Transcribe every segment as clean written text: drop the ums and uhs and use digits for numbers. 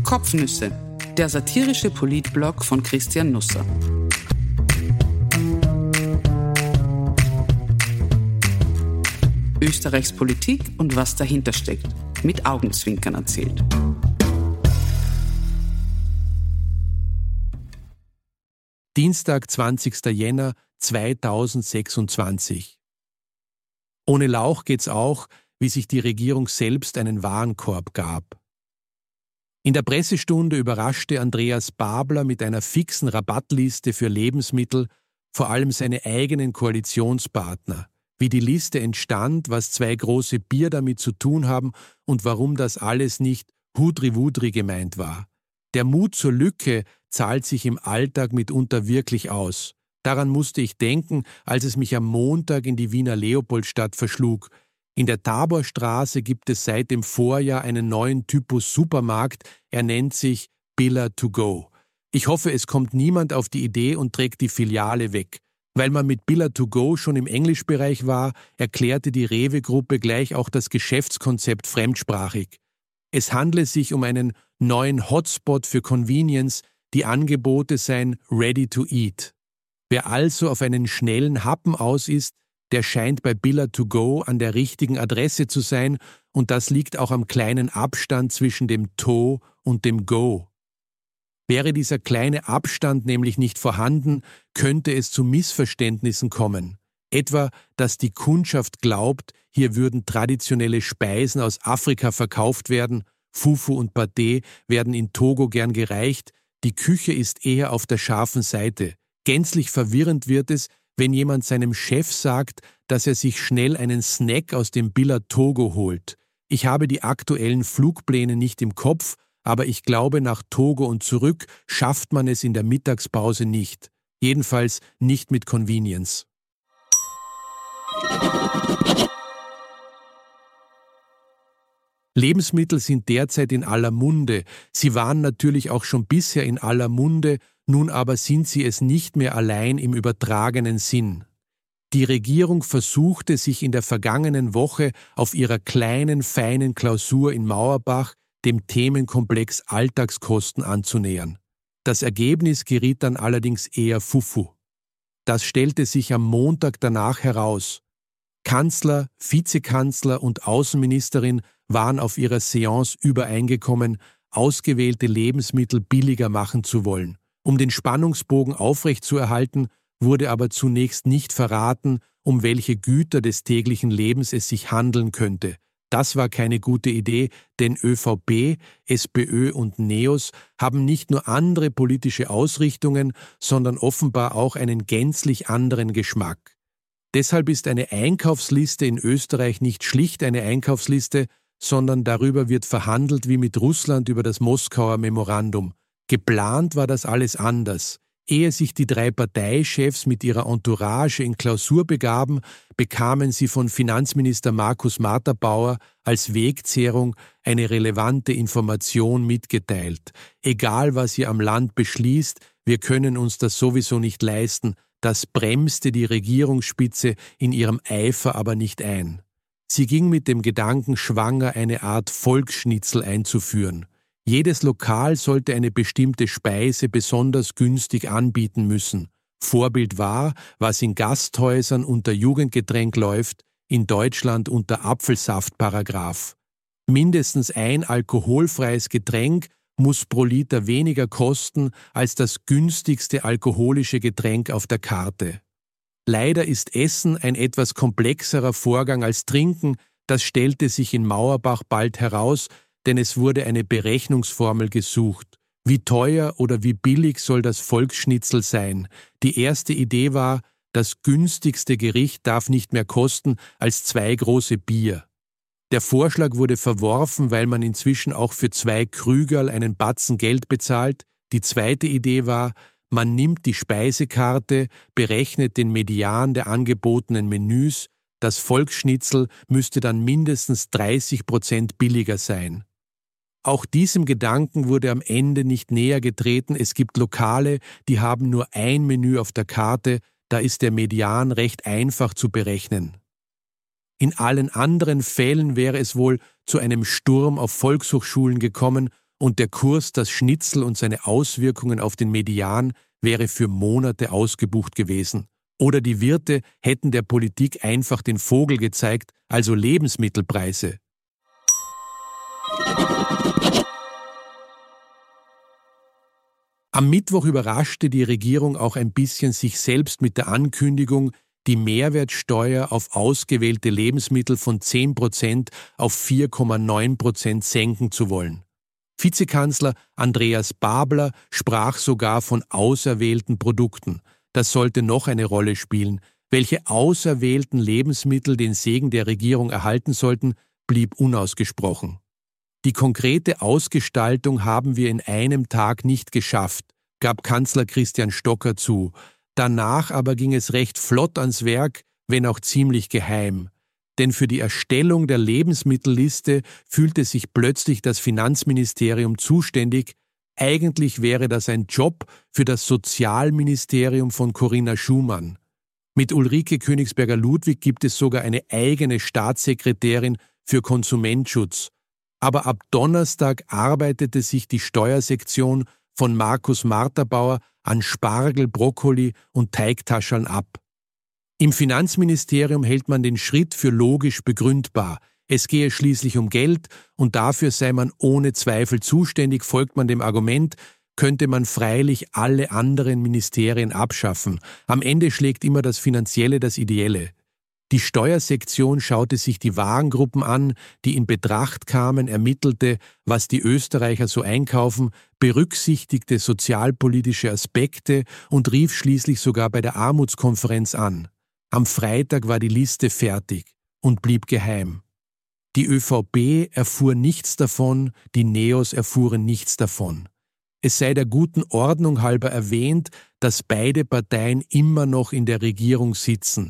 Kopfnüsse, der satirische Politblog von Christian Nusser. Österreichs Politik und was dahinter steckt, mit Augenzwinkern erzählt. Dienstag, 20. Jänner 2026. Ohne Lauch geht's auch, wie sich die Regierung selbst einen Warenkorb gab. In der Pressestunde überraschte Andreas Babler mit einer fixen Rabattliste für Lebensmittel vor allem seine eigenen Koalitionspartner. Wie die Liste entstand, was zwei große Bier damit zu tun haben und warum das alles nicht Hudri-Wudri gemeint war. Der Mut zur Lücke zahlt sich im Alltag mitunter wirklich aus. Daran musste ich denken, als es mich am Montag in die Wiener Leopoldstadt verschlug. In der Taborstraße gibt es seit dem Vorjahr einen neuen Typus Supermarkt. Er nennt sich Billa to go. Ich hoffe, es kommt niemand auf die Idee und trägt die Filiale weg. Weil man mit Billa to go schon im Englischbereich war, erklärte die Rewe-Gruppe gleich auch das Geschäftskonzept fremdsprachig. Es handle sich um einen neuen Hotspot für Convenience, die Angebote seien ready to eat. Wer also auf einen schnellen Happen aus ist, der scheint bei Billa to go an der richtigen Adresse zu sein, und das liegt auch am kleinen Abstand zwischen dem To und dem Go. Wäre dieser kleine Abstand nämlich nicht vorhanden, könnte es zu Missverständnissen kommen. Etwa, dass die Kundschaft glaubt, hier würden traditionelle Speisen aus Afrika verkauft werden, Fufu und Paté werden in Togo gern gereicht, die Küche ist eher auf der scharfen Seite. Gänzlich verwirrend wird es, wenn jemand seinem Chef sagt, dass er sich schnell einen Snack aus dem Billa Togo holt. Ich habe die aktuellen Flugpläne nicht im Kopf, aber ich glaube, nach Togo und zurück schafft man es in der Mittagspause nicht. Jedenfalls nicht mit Convenience. Lebensmittel sind derzeit in aller Munde. Sie waren natürlich auch schon bisher in aller Munde, nun aber sind sie es nicht mehr allein im übertragenen Sinn. Die Regierung versuchte, sich in der vergangenen Woche auf ihrer kleinen, feinen Klausur in Mauerbach dem Themenkomplex Alltagskosten anzunähern. Das Ergebnis geriet dann allerdings eher Fufu. Das stellte sich am Montag danach heraus. Kanzler, Vizekanzler und Außenministerin waren auf ihrer Seance übereingekommen, ausgewählte Lebensmittel billiger machen zu wollen. Um den Spannungsbogen aufrechtzuerhalten, wurde aber zunächst nicht verraten, um welche Güter des täglichen Lebens es sich handeln könnte. Das war keine gute Idee, denn ÖVP, SPÖ und NEOS haben nicht nur andere politische Ausrichtungen, sondern offenbar auch einen gänzlich anderen Geschmack. Deshalb ist eine Einkaufsliste in Österreich nicht schlicht eine Einkaufsliste, sondern darüber wird verhandelt wie mit Russland über das Moskauer Memorandum. Geplant war das alles anders. Ehe sich die drei Parteichefs mit ihrer Entourage in Klausur begaben, bekamen sie von Finanzminister Markus Marter-Bauer als Wegzehrung eine relevante Information mitgeteilt. Egal, was ihr am Land beschließt, wir können uns das sowieso nicht leisten. Das bremste die Regierungsspitze in ihrem Eifer aber nicht ein. Sie ging mit dem Gedanken schwanger, eine Art Volksschnitzel einzuführen. Jedes Lokal sollte eine bestimmte Speise besonders günstig anbieten müssen. Vorbild war, was in Gasthäusern unter Jugendgetränk läuft, in Deutschland unter Apfelsaftparagraph. Mindestens ein alkoholfreies Getränk muss pro Liter weniger kosten als das günstigste alkoholische Getränk auf der Karte. Leider ist Essen ein etwas komplexerer Vorgang als Trinken, das stellte sich in Mauerbach bald heraus, denn es wurde eine Berechnungsformel gesucht. Wie teuer oder wie billig soll das Volksschnitzel sein? Die erste Idee war, das günstigste Gericht darf nicht mehr kosten als 2 große Bier. Der Vorschlag wurde verworfen, weil man inzwischen auch für 2 Krügerl einen Batzen Geld bezahlt. Die zweite Idee war, man nimmt die Speisekarte, berechnet den Median der angebotenen Menüs, das Volksschnitzel müsste dann mindestens 30% billiger sein. Auch diesem Gedanken wurde am Ende nicht näher getreten. Es gibt Lokale, die haben nur ein Menü auf der Karte, da ist der Median recht einfach zu berechnen. In allen anderen Fällen wäre es wohl zu einem Sturm auf Volkshochschulen gekommen und der Kurs das Schnitzel und seine Auswirkungen auf den Median wäre für Monate ausgebucht gewesen. Oder die Wirte hätten der Politik einfach den Vogel gezeigt, also Lebensmittelpreise. Am Mittwoch überraschte die Regierung auch ein bisschen sich selbst mit der Ankündigung, die Mehrwertsteuer auf ausgewählte Lebensmittel von 10% auf 4,9% senken zu wollen. Vizekanzler Andreas Babler sprach sogar von auserwählten Produkten. Das sollte noch eine Rolle spielen. Welche auserwählten Lebensmittel den Segen der Regierung erhalten sollten, blieb unausgesprochen. Die konkrete Ausgestaltung haben wir in einem Tag nicht geschafft, gab Kanzler Christian Stocker zu. Danach aber ging es recht flott ans Werk, wenn auch ziemlich geheim. Denn für die Erstellung der Lebensmittelliste fühlte sich plötzlich das Finanzministerium zuständig. Eigentlich wäre das ein Job für das Sozialministerium von Corinna Schumann. Mit Ulrike Königsberger-Ludwig gibt es sogar eine eigene Staatssekretärin für Konsumentschutz. Aber ab Donnerstag arbeitete sich die Steuersektion von Markus Marterbauer an Spargel, Brokkoli und Teigtascheln ab. Im Finanzministerium hält man den Schritt für logisch begründbar. Es gehe schließlich um Geld und dafür sei man ohne Zweifel zuständig, folgt man dem Argument, könnte man freilich alle anderen Ministerien abschaffen. Am Ende schlägt immer das Finanzielle das Ideelle. Die Steuersektion schaute sich die Warengruppen an, die in Betracht kamen, ermittelte, was die Österreicher so einkaufen, berücksichtigte sozialpolitische Aspekte und rief schließlich sogar bei der Armutskonferenz an. Am Freitag war die Liste fertig und blieb geheim. Die ÖVP erfuhr nichts davon, die Neos erfuhren nichts davon. Es sei der guten Ordnung halber erwähnt, dass beide Parteien immer noch in der Regierung sitzen.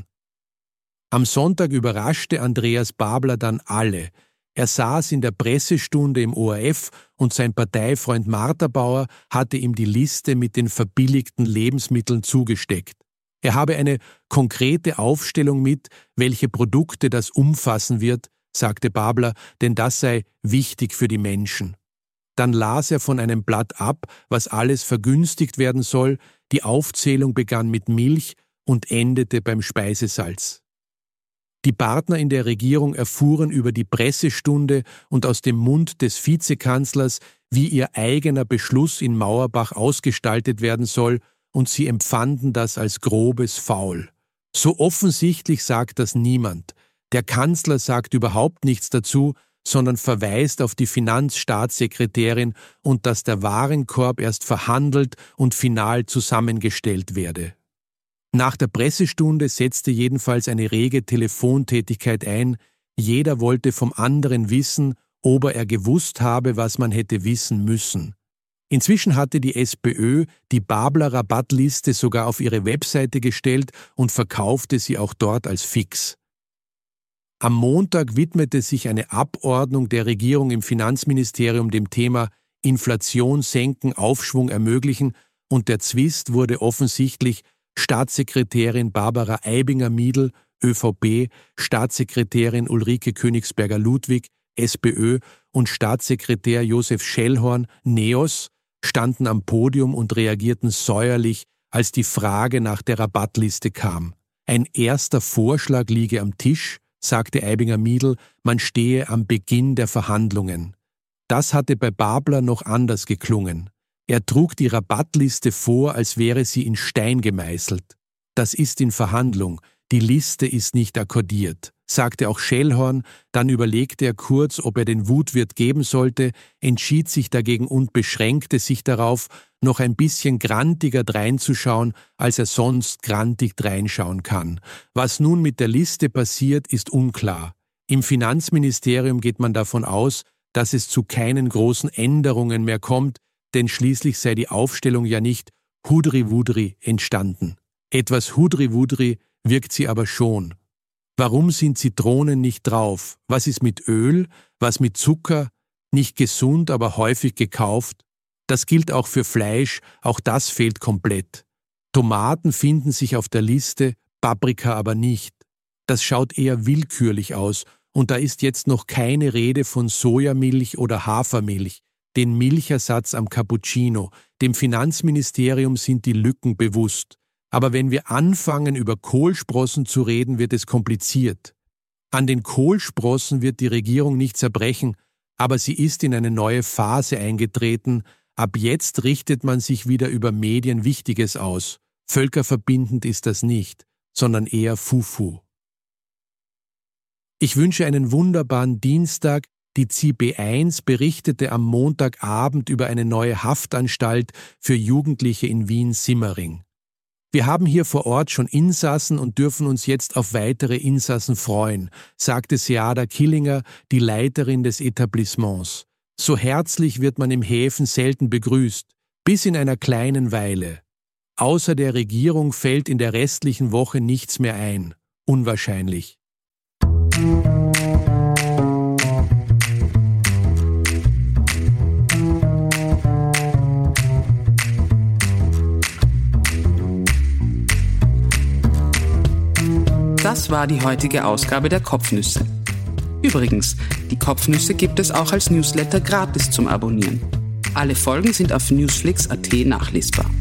Am Sonntag überraschte Andreas Babler dann alle. Er saß in der Pressestunde im ORF und sein Parteifreund Marterbauer hatte ihm die Liste mit den verbilligten Lebensmitteln zugesteckt. Er habe eine konkrete Aufstellung mit, welche Produkte das umfassen wird, sagte Babler, denn das sei wichtig für die Menschen. Dann las er von einem Blatt ab, was alles vergünstigt werden soll, die Aufzählung begann mit Milch und endete beim Speisesalz. Die Partner in der Regierung erfuhren über die Pressestunde und aus dem Mund des Vizekanzlers, wie ihr eigener Beschluss in Mauerbach ausgestaltet werden soll, und sie empfanden das als grobes Faul. So offensichtlich sagt das niemand. Der Kanzler sagt überhaupt nichts dazu, sondern verweist auf die Finanzstaatssekretärin und dass der Warenkorb erst verhandelt und final zusammengestellt werde. Nach der Pressestunde setzte jedenfalls eine rege Telefontätigkeit ein. Jeder wollte vom anderen wissen, ob er gewusst habe, was man hätte wissen müssen. Inzwischen hatte die SPÖ die Babler-Rabattliste sogar auf ihre Webseite gestellt und verkaufte sie auch dort als fix. Am Montag widmete sich eine Abordnung der Regierung im Finanzministerium dem Thema Inflation senken, Aufschwung ermöglichen und der Zwist wurde offensichtlich Staatssekretärin Barbara Aibinger-Miedl, ÖVP, Staatssekretärin Ulrike Königsberger-Ludwig, SPÖ und Staatssekretär Josef Schellhorn, Neos, standen am Podium und reagierten säuerlich, als die Frage nach der Rabattliste kam. Ein erster Vorschlag liege am Tisch, sagte Aibinger-Miedl, man stehe am Beginn der Verhandlungen. Das hatte bei Babler noch anders geklungen. Er trug die Rabattliste vor, als wäre sie in Stein gemeißelt. Das ist in Verhandlung, die Liste ist nicht akkordiert, sagte auch Schellhorn, dann überlegte er kurz, ob er den Wutwirt geben sollte, entschied sich dagegen und beschränkte sich darauf, noch ein bisschen grantiger dreinzuschauen, als er sonst grantig dreinschauen kann. Was nun mit der Liste passiert, ist unklar. Im Finanzministerium geht man davon aus, dass es zu keinen großen Änderungen mehr kommt, denn schließlich sei die Aufstellung ja nicht hudri-wudri entstanden. Etwas hudri-wudri wirkt sie aber schon. Warum sind Zitronen nicht drauf? Was ist mit Öl? Was mit Zucker? Nicht gesund, aber häufig gekauft? Das gilt auch für Fleisch, auch das fehlt komplett. Tomaten finden sich auf der Liste, Paprika aber nicht. Das schaut eher willkürlich aus und da ist jetzt noch keine Rede von Sojamilch oder Hafermilch. den Milchersatz am Cappuccino. Dem Finanzministerium sind die Lücken bewusst. Aber wenn wir anfangen, über Kohlsprossen zu reden, wird es kompliziert. An den Kohlsprossen wird die Regierung nicht zerbrechen, aber sie ist in eine neue Phase eingetreten. Ab jetzt richtet man sich wieder über Medien Wichtiges aus. Völkerverbindend ist das nicht, sondern eher Fufu. Ich wünsche einen wunderbaren Dienstag. Die CB1 berichtete am Montagabend über eine neue Haftanstalt für Jugendliche in Wien-Simmering. Wir haben hier vor Ort schon Insassen und dürfen uns jetzt auf weitere Insassen freuen, sagte Seada Killinger, die Leiterin des Etablissements. So herzlich wird man im Häfen selten begrüßt, bis in einer kleinen Weile. Außer der Regierung fällt in der restlichen Woche nichts mehr ein. Unwahrscheinlich. Das war die heutige Ausgabe der Kopfnüsse. Übrigens, die Kopfnüsse gibt es auch als Newsletter gratis zum Abonnieren. Alle Folgen sind auf newsflix.at nachlesbar.